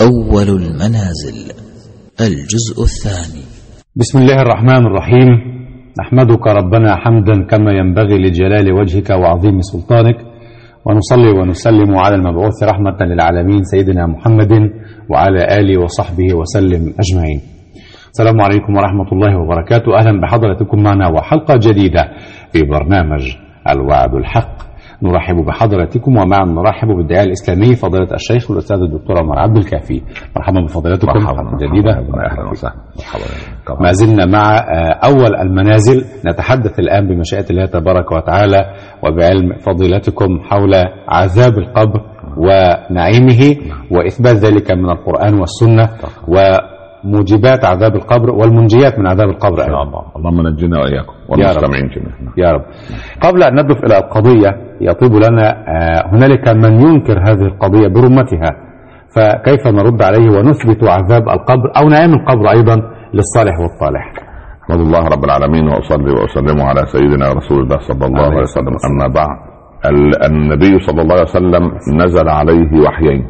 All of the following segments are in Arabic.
أول المنازل الجزء الثاني. بسم الله الرحمن الرحيم. نحمدك ربنا حمدا كما ينبغي لجلال وجهك وعظيم سلطانك، ونصلي ونسلم على المبعوث رحمة للعالمين سيدنا محمد وعلى آله وصحبه وسلم أجمعين. السلام عليكم ورحمة الله وبركاته. أهلا بحضرتكم معنا وحلقة جديدة في برنامج الوعد الحق. نرحب بحضرتكم ومعا نرحب بالداعية الإسلامي فضيلة الشيخ والأستاذ الدكتور عمر عبد الكافي. مرحبا بفضيلتكم حلقة جديدة. أهلا وسهلا. ما زلنا مع أول المنازل، نتحدث الآن بمشيئة الله تبارك وتعالى وبعلم فضيلتكم حول عذاب القبر ونعيمه وإثبات ذلك من القرآن والسنة وموجبات عذاب القبر والمنجيات من عذاب القبر. إن شاء الله. اللهم نجينا وإياكم والمستمعين جميعا يا رب. قبل أن ندخل إلى القضية يطيب لنا هنالك من ينكر هذه القضية برمتها، فكيف نرد عليه ونثبت عذاب القبر أو نعيم القبر أيضا للصالح والطالح؟ أحمد الله رب العالمين وأصلي وأسلم على سيدنا رسول الله صلى الله عليه وسلم. أما بعد، النبي صلى الله عليه وسلم نزل عليه وحيين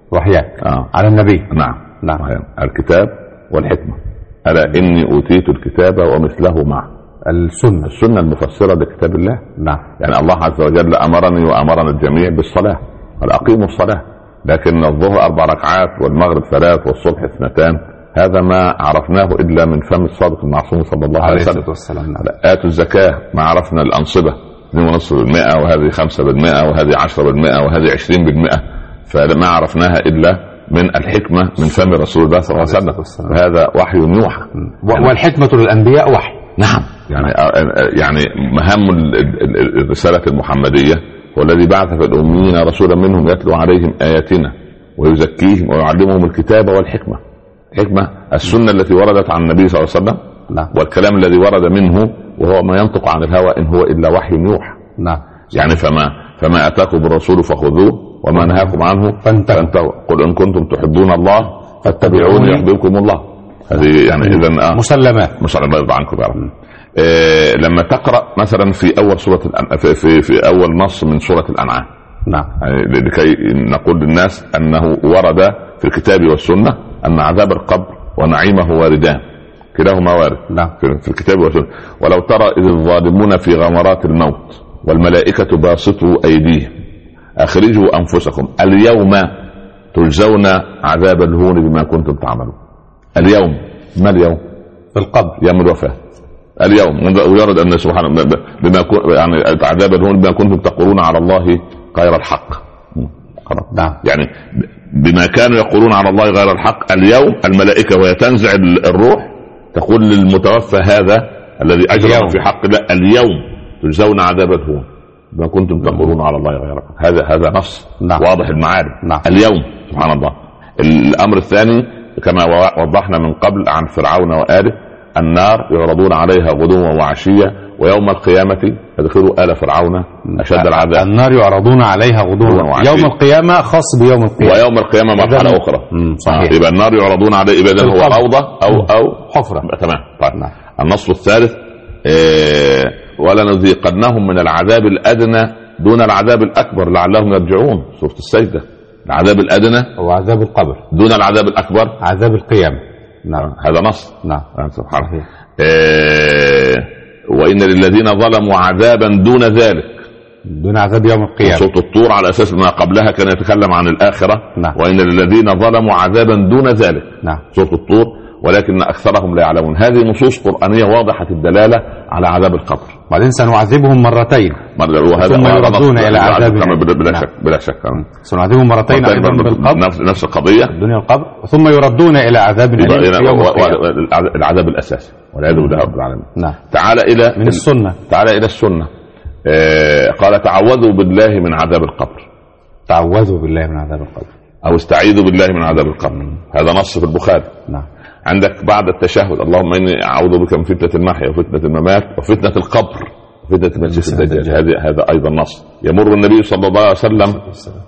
على النبي. نعم. الكتاب والحكمة. ألا إني أوتيت الكتاب ومثله معه. السنة المفسرة لكتاب الله. نعم. يعني الله عز وجل أمرني وأمرنا الجميع بالصلاة، قال أقيموا الصلاة، لكن الظهر 4 ركعات والمغرب 3 والصبح 2، هذا ما عرفناه إلا من فم الصادق المعصوم صلى الله عليه وسلم. آتوا الزكاة، ما عرفنا الأنصبة 2.5% وهذه 5% وهذه 10% وهذه 20%، فما عرفناها إلا من الحكمة من فم رسول الله صلى الله عليه وسلم. هذا وحي يوحى، والحكمة للأنبياء وحي. نعم. يعني مهام الرسالة المحمدية هو الذي بعث في الأميين رسولا منهم يتلو عليهم آياتنا ويزكيهم ويعلمهم الكتاب والحكمة. حكمة السنة التي وردت عن النبي صلى الله عليه وسلم. نعم. والكلام الذي ورد منه وهو ما ينطق عن الهوى إن هو إلا وحي يوحى. نعم. يعني فما أتاكم الرسول فخذوه وما نهاكم عنه فانتهوا. قل إن كنتم تحبون الله فاتبعوني يحببكم الله. هذه يعني إذن مسلمات عنكم يا رب. لما تقرأ مثلا في أول سورة في أول نص من سورة الأنعام. نعم. يعني لكي نقول للناس أنه ورد في الكتاب والسنة أن عذاب القبر ونعيمه واردان، كلاهما وارد. نعم. في الكتاب والسنة. ولو ترى إذ الظالمون في غمرات الموت والملائكة باسطوا أيديهم أخرجوا أنفسكم اليوم تجزون عذاب الهون بما كنتم تعملون. اليوم، ما اليوم؟ في القبر، يوم الوفاة. اليوم ويرد أن سبحانه بما يعني عذاب الهون بما كنتم تقولون على الله غير الحق. نعم. يعني بما كانوا يقولون على الله غير الحق. اليوم الملائكة وهي تنزع الروح تقول للمتوفى هذا الذي أجرم في حق الله اليوم تجزون عذاب الهون بما كنتم تقولون على الله غير الحق. هذا نص. نعم. واضح المعارف. نعم. اليوم سبحان الله. الأمر الثاني كما وضحنا من قبل عن فرعون وآله، النار يعرضون عليها غدوا وعشية ويوم القيامة يدخلوا آل فرعون أشد العذاب. النار يعرضون عليها غدوا وعشية. يوم القيامة خاص بيوم القيامة، ويوم القيامة مرحلة أخرى. صحيح. يبقى النار يعرضون عليه إذا هو روضة أو حفرة. تمام. طيب. النص الثالث ولنذيقنهم من العذاب الأدنى دون العذاب الأكبر لعلهم يرجعون. سورة السجدة. العذاب الأدنى هو عذاب القبر، دون العذاب الأكبر عذاب القيامة. نعم. هذا نص. نعم. سبحان الله. وإن للذين ظلموا عذابا دون ذلك، دون عذاب يوم القيامة. سورة الطور على أساس ما قبلها كان يتكلم عن الآخرة. نعم. وإن للذين ظلموا عذابا دون ذلك. نعم. سورة الطور. ولكن أكثرهم لا يعلمون. هذه نصوص قرآنية واضحة الدلالة على عذاب القبر. بعدين سنعذبهم مرتين ثم يردون إلى عذاب بلا شك. سنعذبهم مرتين أيضا بالقبر، نفس القضية دنيا القبر، ثم يردون إلى عذاب العذاب الأساسي والعياذ بالله رب العالمين. نعم. تعال إلى من السنة. تعال إلى السنة. قال تعوذوا بالله من عذاب القبر. تعوذوا بالله من عذاب القبر أو استعيذوا بالله من عذاب القبر. هذا نص في البخاري. نعم. عندك بعد التشهد اللهم إني أعوذ بك من فتنة المحيا وفتنة الممات وفتنة القبر وفتنة المسيح الدجال. هذا أيضا نص. يمر النبي صلى الله عليه وسلم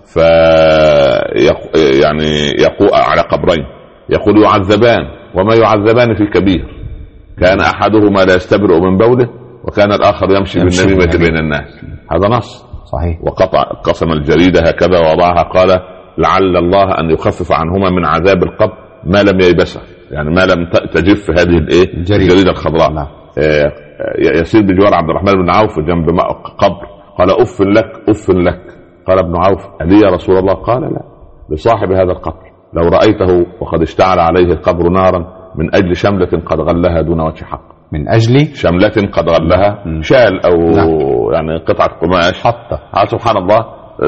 يعني يقوء على قبرين يقول يعذبان وما يعذبان في كبير كان أحدهما لا يستبرئ من بوله وكان الآخر يمشي بالنميمة بين الناس. هذا نص صحيح. وقطع قسم الجريدة هكذا ووضعها قال لعل الله ان يخفف عنهما من عذاب القبر ما لم ييبسه، يعني ما لم تجف هذه الايه الجريده الخضراء. نعم. يسير بجوار عبد الرحمن بن عوف جنب قبر، قال اف لك اف لك. قال ابن عوف الي يا رسول الله؟ قال لا، لصاحب هذا القبر لو رايته وقد اشتعل عليه القبر نارا من اجل شمله قد غلها دون وجه حق. من اجل شمله قد غلها، شال او يعني قطعه قماش حطه، سبحان الله،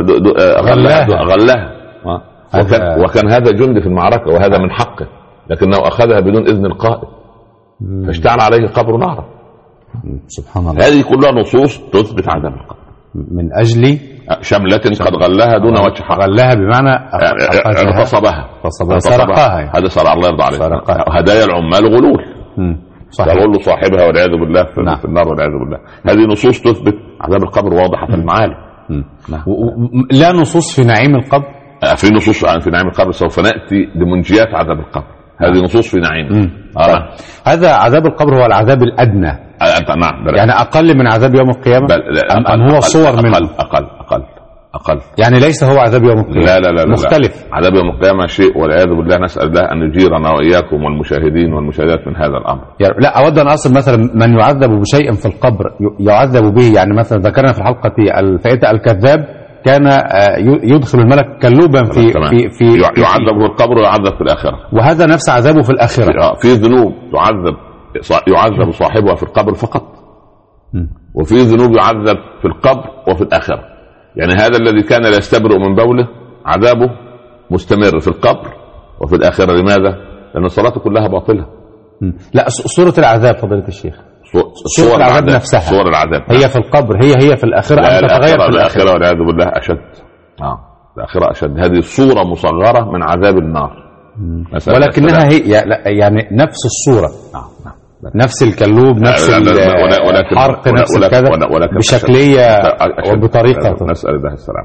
غلها. وكان هذا جند في المعركه وهذا من حقه، لكنه اخذها بدون اذن القائد فاشتعل عليه القبر نارا. سبحان الله. هذه كلها نصوص تثبت عدم القبر. من اجل شملة قد غلها دون وجه حق. غلها بمعنى اغتصبها، سرقها. هذا سرق، الله يرضى عليه. هدايا العمال غلول، تغل صاحبها والعياذ بالله في النار والعياذ بالله. هذه نصوص تثبت عذاب القبر واضحة المعالم. لا نصوص في نعيم القبر. في نصوص في نعيم القبر، سوف نأتي لمنجيات عذاب القبر. هذه نصوص في نعيم. هذا عذاب القبر هو العذاب الأدنى. نعم. يعني أقل من عذاب يوم القيامة. أم هو صور منه؟ أقل. يعني ليس هو عذاب يوم القيامة. لا مختلف. عذاب يوم القيامة شيء، والعياذ بالله نسأل الله أن يجيرنا وإياكم والمشاهدين والمشاهدات من هذا الأمر. لا، أود أن أصل مثلا من يعذب بشيء في القبر يعذب به، يعني مثلا ذكرنا في الحلقة الفائتة الكذاب كان يدخل الملك كلوبا في يعذب في القبر ويعذب في الآخرة، وهذا نفس عذابه في الآخرة. في ذنوب يعذب صاحبها في القبر فقط، وفي ذنوب يعذب في القبر وفي الآخرة. يعني هذا الذي كان لا يستبرئ من بوله عذابه مستمر في القبر وفي الآخرة. لماذا؟ لأن الصلاة كلها باطلة. لا، صورة العذاب فضيلة الشيخ، صور العذاب نفسها، صور العذاب هي في القبر، هي في الآخرة أن تتغير في الآخرة والعياذ بالله أشد. الآخرة أشد. هذه صورة مصغرة من عذاب النار، ولكنها هي يعني نفس الصورة. نفس الكلوب، نفس الحرق، نفس الكذا، بشكلية وبطريقة. نسأل الله السلام.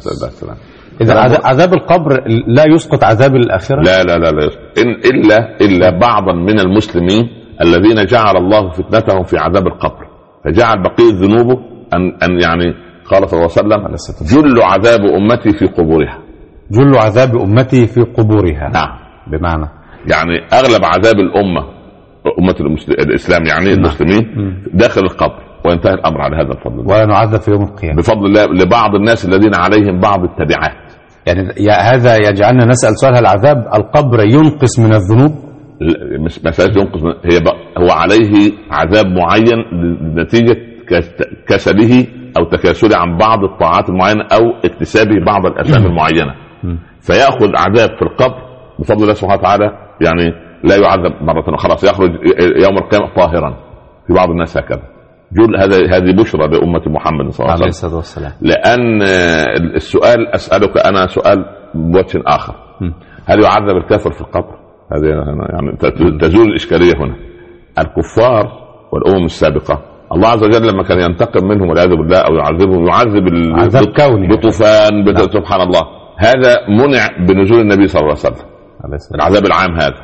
إذا عذاب القبر لا يسقط عذاب الآخرة. لا يسقط إلا بعضا من المسلمين الذين جعل الله فتنتهم في عذاب القبر، فجعل بقية ذنوبه أن يعني قال صلى الله عليه وسلم جل عذاب أمتي في قبورها. جل عذاب أمتي في قبورها. نعم. بمعنى يعني أغلب عذاب أمة الإسلام، يعني المسلمين داخل القبر، وينتهي الأمر على هذا الفضل، ونعذب في يوم القيامة بفضل الله لبعض الناس الذين عليهم بعض التبعات. يعني هذا يجعلنا نسأل سؤال: هل عذاب القبر ينقص من الذنوب؟ مسألة ينقص هو عليه عذاب معين نتيجة كسله أو تكاسله عن بعض الطاعات المعينة أو اكتسابه بعض الأثام المعينة، فيأخذ عذاب في القبر بفضل الله سبحانه وتعالى. يعني لا يعذب مرة، خلاص يخرج يوم القيامة طاهرا. في بعض الناس هكذا. هذه بشرى لأمة محمد صلى الله عليه وسلم. لأن السؤال أسألك أنا سؤال بوجه آخر: هل يعذب الكافر في القبر؟ هذه يعني تزول الإشكالية هنا. الكفار والأمم السابقة الله عز وجل لما كان ينتقم منهم والعياذ بالله أو يعذبهم يعذب بطوفان سبحان الله. هذا منع بنزول النبي صلى الله عليه وسلم، العذاب العام هذا.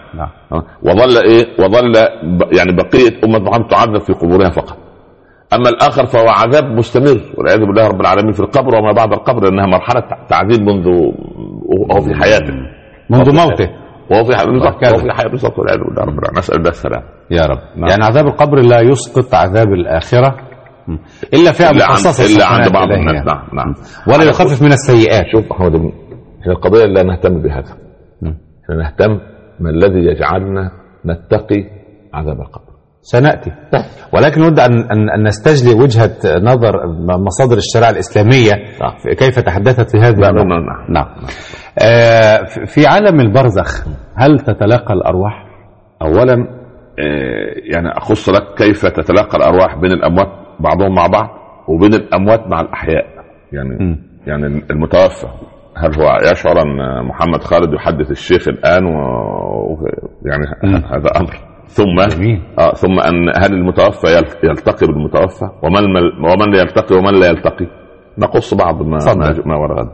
وظل يعني بقية أمة محمد تعذب في قبورها فقط. أما الآخر فهو عذاب مستمر والعياذ بالله رب العالمين في القبر وما بعد القبر، لأنها مرحلة تعذيب منذ وهو في حياته، منذ موته وهو في حياته بالضبط والعياذ بالله رب العالمين. نسأل الله السلام يا رب. يعني عذاب القبر لا يسقط عذاب الآخرة إلا فئة مخصصة، إلا عند بعض الناس. نعم. ولا يخفف من السيئات. شوف أحمد، احنا القضية لا نهتم بهذا، احنا نهتم ما الذي يجعلنا نتقي عذاب القبر. سنأتي، ولكن نود أن نستجلي وجهة نظر مصادر الشريعة الإسلامية كيف تحدثت في هذه النقطة. نعم. في عالم البرزخ هل تتلاقى الأرواح؟ أولا يعني أخص لك كيف تتلاقى الأرواح بين الأموات بعضهم مع بعض وبين الأموات مع الأحياء. يعني المتوفى هل هو يشعر أن محمد خالد يحدث الشيخ الآن يعني هذا أمر. ثم أن هل المتوفى يلتقي بالمتوفى ومن لا يلتقي ومن لا يلتقي. نقص بعض ما ورد.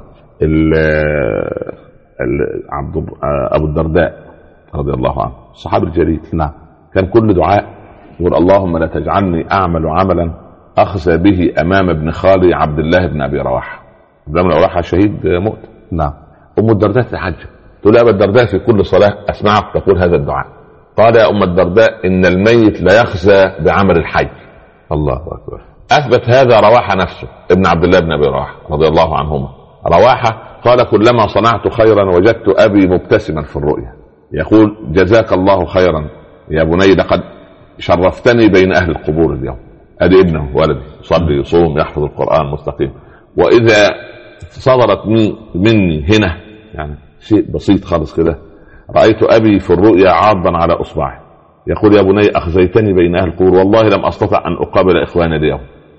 أبو الدرداء رضي الله عنه الصحابي الجليل، نعم، كان كل دعاء يقول: اللهم لا تجعلني أعمل عملا أخزى به أمام ابن خالي عبد الله بن أبي رواحة. ابن أبي رواحة شهيد مؤتة. نعم. ام الدرداء تتعجب، تقول يا ابا الدرداء في كل صلاه اسمعك تقول هذا الدعاء. قال يا ام الدرداء ان الميت لا يخزى بعمل الحي. الله اكبر. اثبت هذا رواحه نفسه ابن عبد الله بن ابي رواحه رضي الله عنهما. رواحه قال كلما صنعت خيرا وجدت ابي مبتسما في الرؤيا يقول جزاك الله خيرا يا بني لقد شرفتني بين اهل القبور اليوم. ادي ابنه ولدي يصلي يصوم يحفظ القران مستقيم. واذا صدرت مني هنا يعني شيء بسيط خالص كده، رايت ابي في الرؤيا عاضا على اصبعه يقول يا بني اخزيتني بين اهل القبور والله لم استطع ان اقابل اخواني اليوم.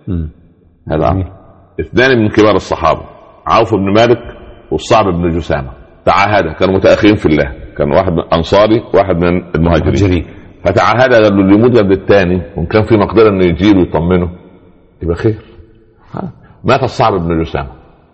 هذا اثنان من كبار الصحابه عوف بن مالك والصعب بن جسامه تعاهدا، كانوا متاخرين في الله، كان واحد من انصاري واحد من المهاجرين، فتعاهدا قالوا اللي يموت قبل الثاني وان كان في مقدره انه يجيله ويطمنه يبقى خير. مات الصعب بن جسامه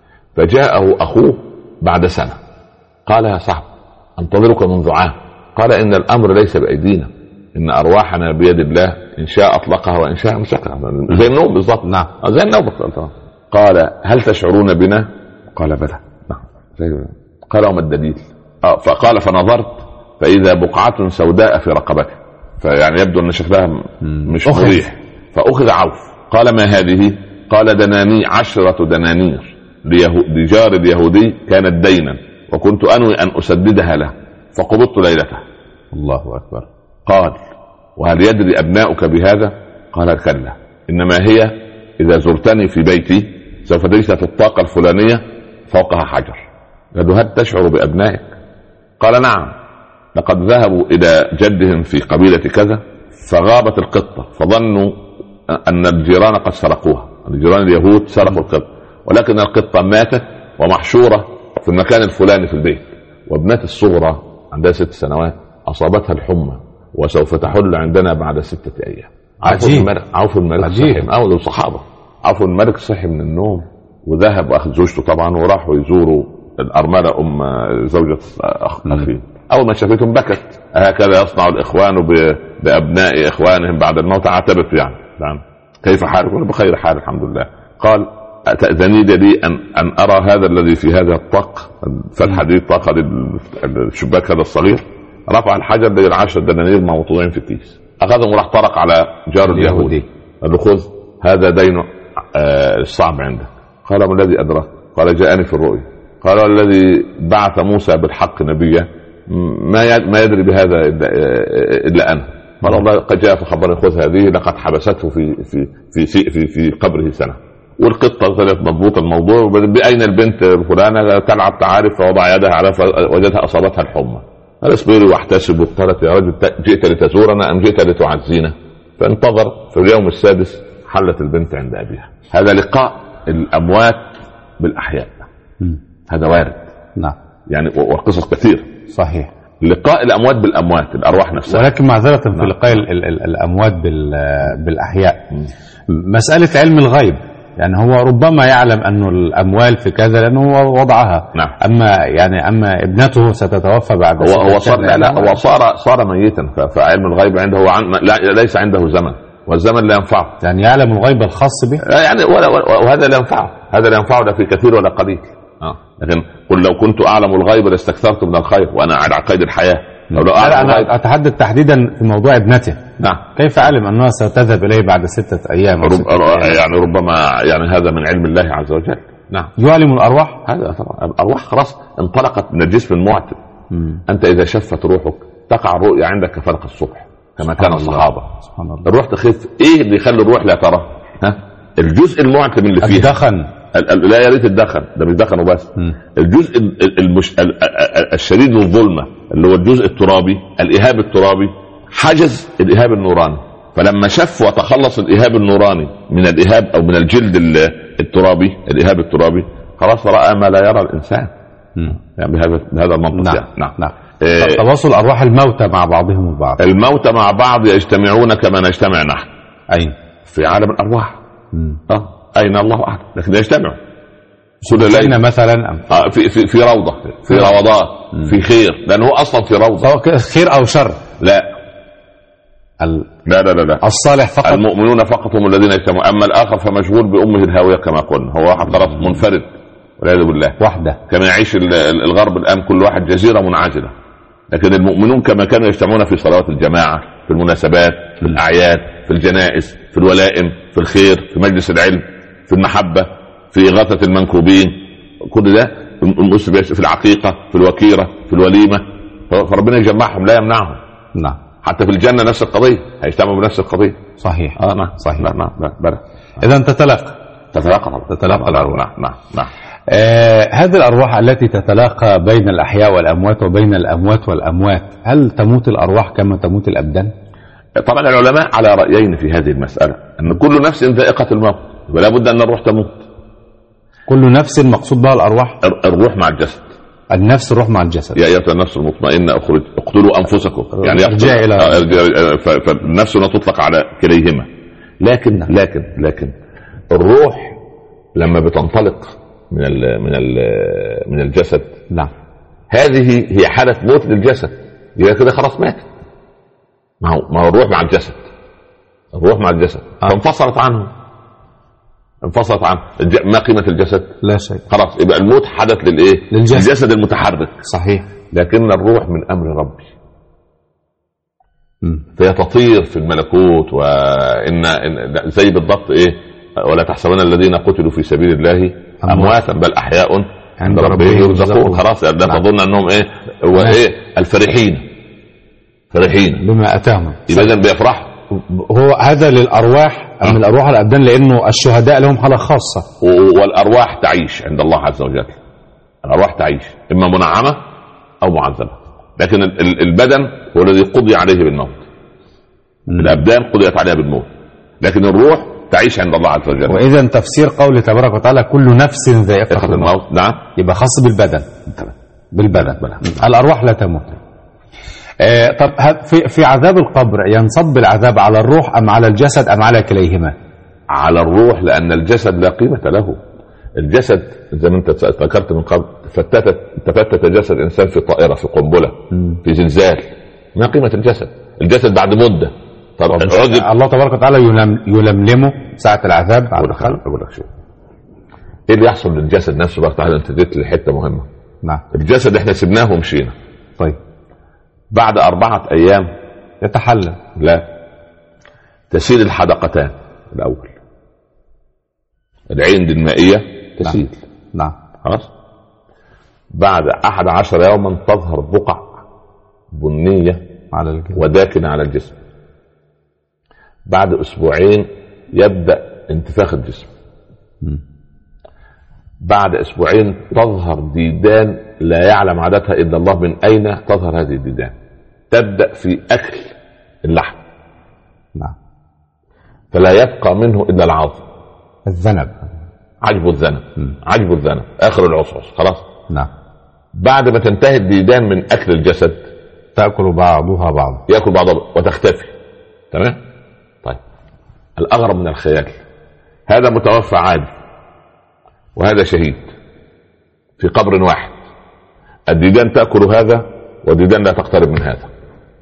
فجاءه اخوه بعد سنه قال يا صعب انتظرك منذ عام. قال ان الامر ليس بايدينا، ان ارواحنا بيد الله، ان شاء اطلقها وان شاء امسكها، زي النوم بالضبط. نعم زي النوم. قال هل تشعرون بنا؟ قال بلى. نعم. قال وما الدليل؟ فقال فنظرت فاذا بقعه سوداء في رقبته، فيعني يبدو ان شكلها مش مريح. فاخذ عوف قال ما هذه؟ قال دناني 10 دنانير لجار اليهودي كانت دينا وكنت انوي ان اسددها له فقبضت ليلته. الله اكبر. قال وهل يدري ابناؤك بهذا؟ قال كلا، انما هي اذا زرتني في بيتي سوف تجد الطاقه الفلانيه فوقها حجر. قال هل تشعر بابنائك؟ قال نعم، لقد ذهبوا الى جدهم في قبيله كذا فغابت القطه فظنوا ان الجيران قد سرقوها، الجيران اليهود سرقوا القطه، ولكن القطه ماتت ومحشوره في المكان الفلاني في البيت. وابنتي الصغرى عندها 6 سنوات اصابتها الحمى وسوف تحل عندنا بعد 6 أيام. عوف الملك صحي او الصحابه. عوف الملك صحي من النوم وذهب واخذ زوجته طبعا وراحوا يزوروا الارمله زوجة اخيه. اول ما شافتهم بكت، هكذا يصنع الاخوان بابناء اخوانهم بعد الموت. عاتبت يعني كيف حالك؟ بخير حال الحمد لله. قال أتأذني لي أن أرى هذا الذي في هذا الطاق، فتحة دي الطاقة الشباك هذا الصغير. رفع الحجر لي 10 دنانير موضوعين في الكيس، أخذهم وراح طرق على جار اليهودي قال له خذ هذا دين الصعب عندك. قال ما الذي أدرك؟ قال جاءني في الرؤيا. قال الذي بعث موسى بالحق نبيا ما يدري بهذا إلا أنا. قال الله قد جاء فخبرني خذ هذه لقد حبسته في قبره سنة. والقطة طلعت مضبوط الموضوع. بأين البنت فلانة تلعب تعارف فوضع يدها على وجدها أصابتها الحمى. قال اصبري واحتسب. قالت يا رجل جئت لتزورنا أم جئت لتعزينا؟ فانتظر. في اليوم السادس حلت البنت عند أبيها. هذا لقاء الأموات بالأحياء، هذا وارد. نعم يعني وقصص كثير. صحيح. لقاء الأموات بالأموات الأرواح نفسها. ولكن معذرة في لقاء الأموات بالأحياء مسألة علم الغيب، يعني هو ربما يعلم أنه الأموال في كذا لأنه هو وضعها. نعم. أما ابنته ستتوفى بعد هو صار ميتا، فعلم الغيب عنده ليس عنده زمن، والزمن لا ينفعه. يعني يعلم الغيب الخاص به يعني وهذا لا ينفعه، هذا لا ينفعه لا في كثير ولا قليل. لكن قل لو كنت أعلم الغيب لاستكثرت من الخير وأنا على قيد الحياة. أنا أتحدث تحديدا في موضوع ابنته. نعم. كيف علم أنها ستذهب إليه بعد 6 أيام؟ يعني ربما يعني هذا من علم الله عز وجل. نعم. يعلم الأرواح. هذا طبعا الأرواح خلاص انطلقت من الجسم المعتم. أنت إذا شفت روحك تقع الرؤيا عندك كفلق الصبح كما كان الصحابة. سبحان الله. الروح تخف. إيه اللي يخلي الروح لا ترى؟ الجزء المعتم اللي فيه الدخن. لا يا ريت الدخن، ده مش دخن وبس. الجزء الشديد للظلمه اللي هو الجزء الترابي، الايهاب الترابي حجز الايهاب النوراني. فلما شف وتخلص الايهاب النوراني من الايهاب او من الجلد الترابي، الايهاب الترابي، خلاص راى ما لا يرى الانسان. يعني بهذا المنطق. نعم. يعني. نعم. تواصل ارواح الموتى مع بعضهم البعض. الموتى مع بعض يجتمعون كما نجتمع نحن. اين؟ في عالم الارواح. أين الله أعلم، لكن يجتمعوا. أين مثلا؟ في روضة، في روضات، في خير، لأنه هو أصلا في روضة. سواء خير أو شر. لا. لا. الصالح فقط. المؤمنون فقط هم الذين يجتمعون، أما الآخر فمشغول بأمه الهاوية كما قلنا، هو واحد طرف منفرد والعياذ بالله وحده، كما يعيش الغرب الآن كل واحد جزيرة منعزلة. لكن المؤمنون كما كانوا يجتمعون في صلوات الجماعة، في المناسبات، في الأعياد، في الجنائز، في الولائم، في الخير، في مجلس العلم، في المحبة، في إغاثة المنكوبين، كل ده المسلم في العقيقة، في الوكيرة، في الوليمة، فربنا يجمعهم لا يمنعهم. نعم. حتى في الجنة نفس القضية، هيجتمعوا بنفس القضية. صحيح. نعم صحيح. نعم. إذا تتلاقى الأرواح. نعم. هذه الأرواح التي تتلاقى بين الأحياء والأموات وبين الأموات والأموات، هل تموت الأرواح كما تموت الأبدان؟ طبعا العلماء على رأيين في هذه المسألة، أن كل نفس ذائقة الموت ولا بد أن الروح تموت. كل نفس مقصود بها الأرواح؟ الروح مع الجسد. النفس الروح مع الجسد. يا أيها النفس المطمئنة اقتلوا أنفسكم، يعني ارجع إلى فالنفس لا تطلق على كليهما. لكن الروح لما بتنطلق من الجسد، نعم، هذه هي حالة موت للجسد، يبقى كده خلاص مات. ما هو الروح مع الجسد، فانفصلت عنه. ما قيمة الجسد؟ لا شيء. خلاص يبقى الموت حدث للجسد المتحرك. صحيح. لكن الروح من أمر ربي، فهي تطير في الملكوت. وإن زي بالضبط ولا تحسبن الذين قتلوا في سبيل الله أمواتا بل أحياء عند ربهم يرزقون. خلاص لا تظن أنهم الفرحين بما أتاهم، إذا بيفرحوا. هو هذا للأرواح أم الأرواح الأبدان؟ لأنه الشهداء لهم حالة خاصة. والأرواح تعيش عند الله عز وجل. الأرواح تعيش إما منعمة أو معذبة، لكن البدن هو الذي قضي عليه بالموت. الأبدان قضيت عليها بالموت، لكن الروح تعيش عند الله عز وجل. وإذا تفسير قوله تبارك وتعالى كل نفس ذائقة الموت، نعم، يبقى خاص بالبدن. الأرواح لا تموت. طب في عذاب القبر ينصب العذاب على الروح أم على الجسد أم على كليهما؟ على الروح، لأن الجسد لا قيمة له. الجسد زي ما انت ذكرت من قبل، تفتت جسد إنسان في طائرة، في قنبلة، في زلزال، ما قيمة الجسد بعد مدة. الله تبارك وتعالى يلملمه ساعة العذاب بعد الخلق. أقول لك شيء، ايه اللي يحصل للجسد نفسه بقى؟ تعالى انت جيت لحتة مهمة. نعم. الجسد احنا سبناه ومشينا، طيب بعد 4 أيام يتحلل. لا، تسيل الحدقتان الأول، العين دي المائية تسيل. نعم. خلاص. بعد 11 يوما تظهر بقع بنية على الجسم وداكنة على الجسم. بعد 2 أسبوع يبدأ انتفاخ الجسم. بعد 2 أسبوع تظهر ديدان لا يعلم عددها إلا الله من أين تظهر هذه الديدان. تبدأ في أكل اللحم. نعم. فلا يبقى منه إلا العظم، الذنب، عجب الذنب، آخر العصعص. خلاص. نعم. بعد ما تنتهي الديدان من أكل الجسد تأكل بعضها بعض، يأكل بعضها وتختفي. تمام. طيب، الأغرب من الخيال، هذا متوفى عادي وهذا شهيد في قبر واحد، الديدان تأكل هذا والديدان لا تقترب من هذا.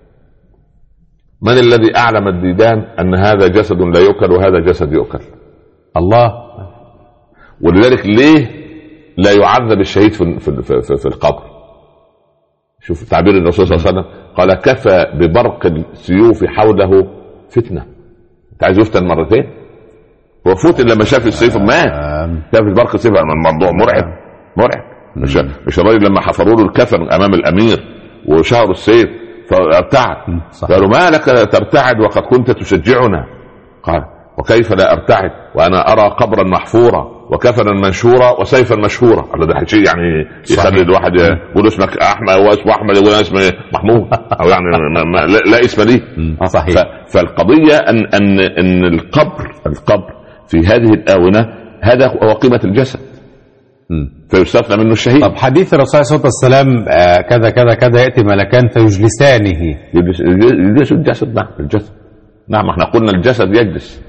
من الذي أعلم الديدان أن هذا جسد لا يؤكل وهذا جسد يؤكل؟ الله. ولذلك ليه لا يعذب الشهيد في القبر؟ شوف تعبير الرسول صلى الله عليه وسلم، قال كفى ببرق السيوف حوله فتنة. انت عايز يفتن مرتين؟ وفوت لما شاف السيف مات. شاف برق السيف، الموضوع مرعب. مش الراجل لما حفروا له الكفن امام الامير وشهروا السيف فارتعد، قالوا ما لك ترتعد وقد كنت تشجعنا؟ قال وكيف لا ارتعد وانا ارى قبرا محفورا وكفنا منشورا وسيفا مشهورا. الله، ده شيء يعني يخلي الواحد يقول اسمك احمد واسمه احمد يقول اسمه محمود، او يعني لا اسم ليه. صحيح. فالقضيه ان القبر في هذه الاونه هذا هو قيمه الجسد، فيستثنى منه الشهيد. طب حديث الرسول صلى الله عليه وسلم كذا كذا كذا، يأتي ملكان فيجلسانه. يجلس الجسد مع الجسد. نعم، احنا قلنا الجسد يجلس،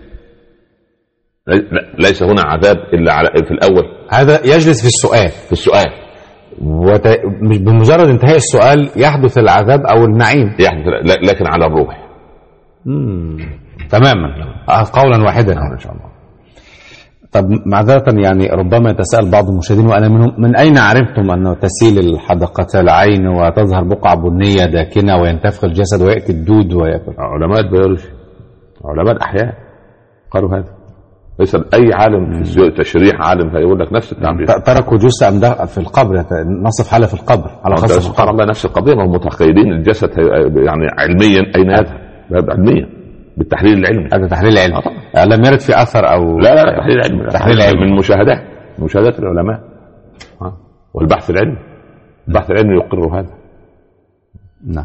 ليس هنا عذاب إلا في الأول. هذا يجلس في السؤال مش بمجرد انتهاء السؤال يحدث العذاب أو النعيم، لكن على الروح. تماما، قولا واحدا إن شاء الله. طب معذرة يعني ربما يتساءل بعض المشاهدين وأنا منهم، من أين عرفتم أنه تسيل الحدقة العين وتظهر بقعة بنية داكنة وينتفخ الجسد ويأتي الدود ويأكل؟ علماء البيولوجي، علماء الأحياء قالوا هذا. ليس أي عالم في التشريح عالم هيقول لك نفس التعبير. تركوا جثة في القبر، نصف حالة في القبر على خاصة في سبحان الله نفس القضية. ما هم متخيلين الجسد يعني علميا أين يذهب؟ علميا بالتحليل العلمي. هذا تحليل علمي لم يرد في أثر أو لا تحليل علمي. تحليل علمي من مشاهدات العلماء والبحث العلمي. البحث العلمي يقر هذا. نعم.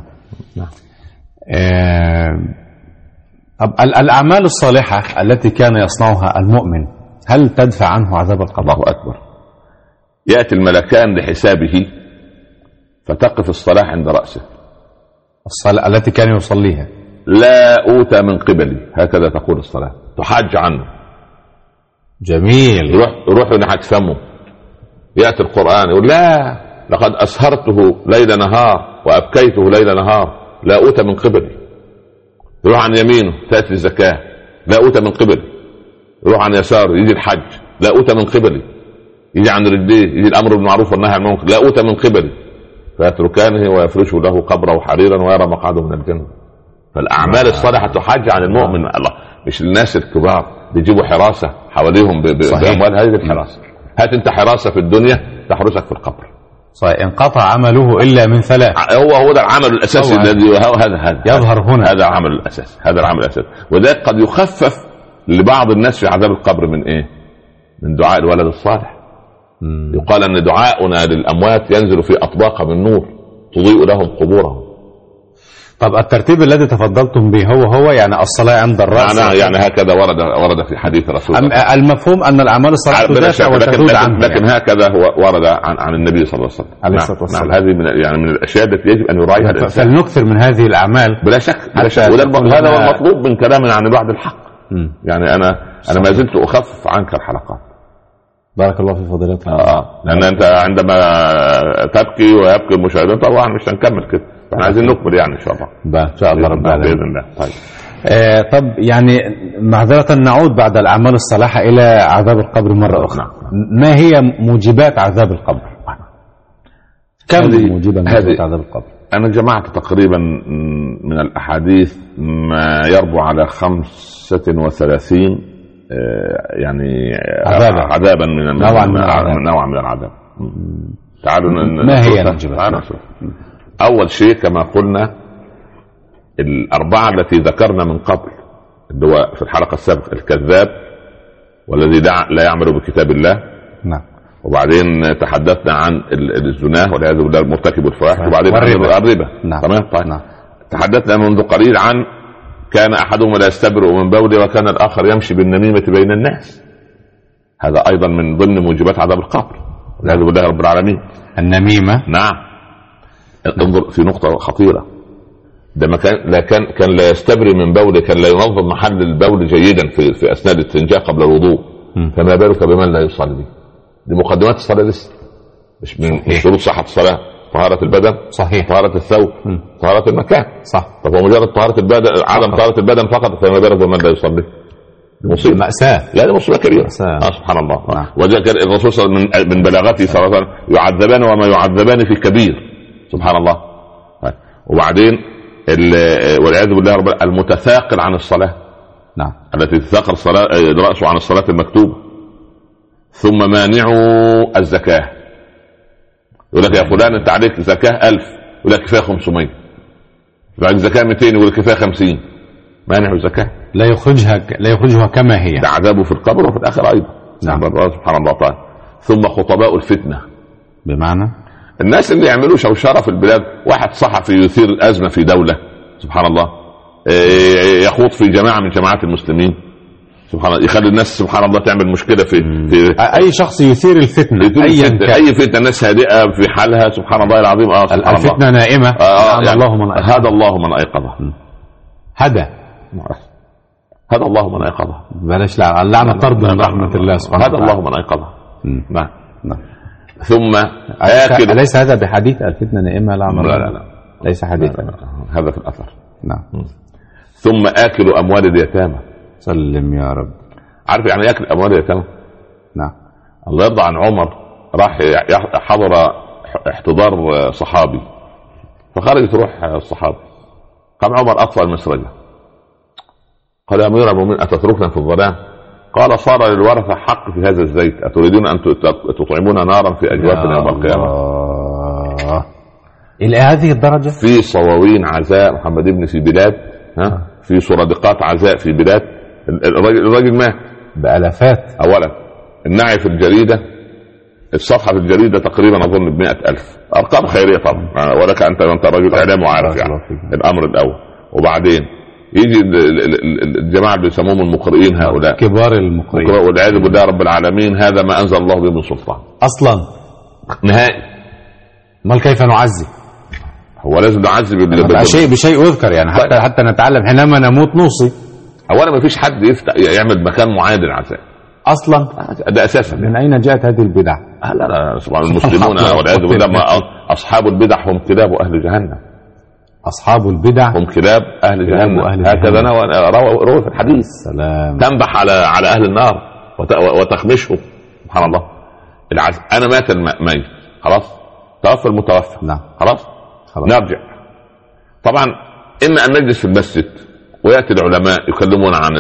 الأعمال الصالحة التي كان يصنعها المؤمن هل تدفع عنه عذاب القبر؟ الله أكبر. يأتي الملكان لحسابه فتقف الصلاة عند رأسه. الصلاة التي كان يصليها لا أوتى من قبلي، هكذا تقول الصلاة، تحاج عنه. جميل. يروح ناحية فمه. يأتي القرآن يقول لا لقد أسهرته ليل نهار وأبكيته ليل نهار، لا أوتى من قبلي. يروح عن يمينه تأتي الزكاة، لا أوتى من قبلي. يروح عن يساره يجي الحج، لا أوتى من قبلي. يجي عن رجليه يجي الأمر بالمعروف والنهي عن المنكر، لا أوتى من قبلي. فيتركانه ويفرشه له قبره حريرا ويرى مقعده من الجنة. فالأعمال الصالحة تحج عن المؤمن. الله مش الناس الكبار بيجيبوا حراسة حواليهم بأموال. هذه الحراسة. هات انت حراسة في الدنيا تحرسك في القبر. صحيح. انقطع عمله إلا من ثلاث. هو ده العمل الأساسي الذي هذا يظهر هنا. هذا العمل الأساسي. هذا العمل الأساسي. وذلك قد يخفف لبعض الناس في عذاب القبر من إيه؟ من دعاء الولد الصالح. يقال أن دعاؤنا للأموات ينزل في أطباق من نور تضيء لهم قبورهم. طب الترتيب الذي تفضلتم به هو يعني الصلاة عند الرأس؟ يعني هكذا ورد في حديث رسول الله. المفهوم أن الأعمال الصالحة تدافع وتزود عنه. لكن هكذا هو ورد عن النبي صلى الله عليه وسلم. عليه الصلاة والسلام. هذه من الأشياء التي يجب أن يراعيها الإنسان. فلنكثر من هذه الأعمال بلا شك. هذا هو المطلوب من كلامنا عن الوعد الحق. يعني أنا ما زلت أخفف عنك الحلقات. بارك الله في فضيلتك. لأن أنت عندما تبكي ويبكي المشاهدين طبعا مش هنكمل كده. احنا عايزين نكمل يعني ان شاء الله. ان شاء الله رب العالمين باذن الله. طيب. طب يعني معذرة نعود بعد الأعمال الصالحة إلى عذاب القبر مرة أخرى. ما هي موجبات عذاب القبر؟ كم موجبة عذاب القبر؟ أنا جمعت تقريبا من الأحاديث ما يربو على 35 يعني عذابا من نوع من العذاب. تعالوا ما هي الموجبات؟ أول شيء كما قلنا الأربعة التي ذكرنا من قبل، اللي هو في الحلقة السابقة الكذاب والذي لا يعمل بكتاب الله. نعم. وبعدين تحدثنا عن الزنا والعياذ بالله مرتكب الفواحش. وبعدين الربا. نعم. تمام. طيب. نعم. تحدثنا منذ قليل عن كان أحدهم لا يستبرئ من بوله وكان الآخر يمشي بالنميمة بين الناس. هذا أيضا من ضمن موجبات عذاب القبر والعياذ بالله رب العالمين. النميمة. نعم. انظر في نقطة خطيرة. ده كان لا يستبرئ من بوله، كان لا ينظم محل البول جيدا في أثناء الاستنجاء قبل الوضوء. فما بالك بمن لا يصلي؟ دي مقدمات الصلاة لسه مش من شروط صحة الصلاة. طهارة البدن صحيح، طهارة الثوب طهارة المكان صح. طب هو مجرد طهارة البدن عدم طهارة البدن فقط، فما بالك بمن لا يصلي؟ مصيبة مأساة. لا دي مصيبة كبيرة. سبحان الله. وذلك الرسول صلى الله عليه وسلم من بلاغته صلى الله عليه وسلم يعذبان وما يعذبان في كبير. سبحان الله. وبعدين والعياذ بالله رب المتثاقل عن الصلاة. نعم. التي تثاقل الصلاة رأسه عن الصلاة المكتوبة. ثم مانعوا الزكاة. يقول لك يا فلان انت عليك زكاة 1000، يقول لك كفاية 500. بعد زكاة 200 يقول لك كفاية 50. مانعوا الزكاة. لا يخرجها كما هي. ده عذابه في القبر وفي الآخرة أيضا. نعم. سبحان الله تعالى. ثم خطباء الفتنة. بمعنى الناس اللي يعملوا شوشرة في البلاد. واحد صحفي يثير الأزمة في دولة سبحان الله، يخوض في جماعة من جماعات المسلمين سبحان الله، يخلي الناس سبحان الله تعمل مشكلة في أي شخص يثير الفتنة. أي فتنة. الناس هادئة في حالها سبحان الله العظيم. الفتنة نائمة. هذا الله من أيقظها. هذا الله من أيقظها. بلاش اللعنة طرد من رحمة الله سبحانه وتعالى. هذا الله من أيقظها. نعم. ثم أليس هذا بحديث الفتنة نائمة؟ لا ليس حديثا. هذا في الأثر. نعم. ثم آكل أموال اليتامى. سلم يا رب. عارف يعني يأكل أموال اليتامى؟ نعم. الله يرضى عن عمر، راح حضر احتضار صحابي، فخرجت روح الصحابي، قام عمر أطفأ المسرجة، قال يا أمير المؤمنين أتتركنا في الظلام؟ قال صار للورثة حق في هذا الزيت، أتريدون أن تطعمون نارا في أجوافنا يوم القيامة؟ إلى هذه الدرجة؟ في صواوين عزاء محمد ابن في بلاد، في سرادقات عزاء في بلاد، الراجل مات بألافات. أولا النعي في الجريدة، الصفحة في الجريدة تقريبا أظن ب100,000، أرقام خيرية طبعا، ولك أنت رجل إعلام وعارف يعني الأمر الأول. وبعدين يجي الجماعة اللي بيسموهم المقرئين، هؤلاء كبار المقرئين، والعياذ بالله رب العالمين، هذا ما أنزل الله به من سلطان أصلا نهائي. ما كيف نعزي؟ هو لازم نعزي بشيء يذكر يعني، حتى نتعلم حينما نموت نوصي. أولا ما فيش حد يعمل مكان معين للعزاء أصلا، ده أساسا. من أين جاءت هذه البدع؟ لا سبحان المسلمون والعياذ بالله أصحاب البدع هم كلاب أهل جهنم. أصحاب البدع هم كلاب أهل جهنم، هكذا روى في الحديث. سلام. تنبح على أهل النار وتخمشهم. سبحان الله. أنا مات الميت، خلاص توفى المتوفى، نعم خلاص نرجع. طبعا إما أن نجلس في المسجد ويأتي العلماء يكلمون عن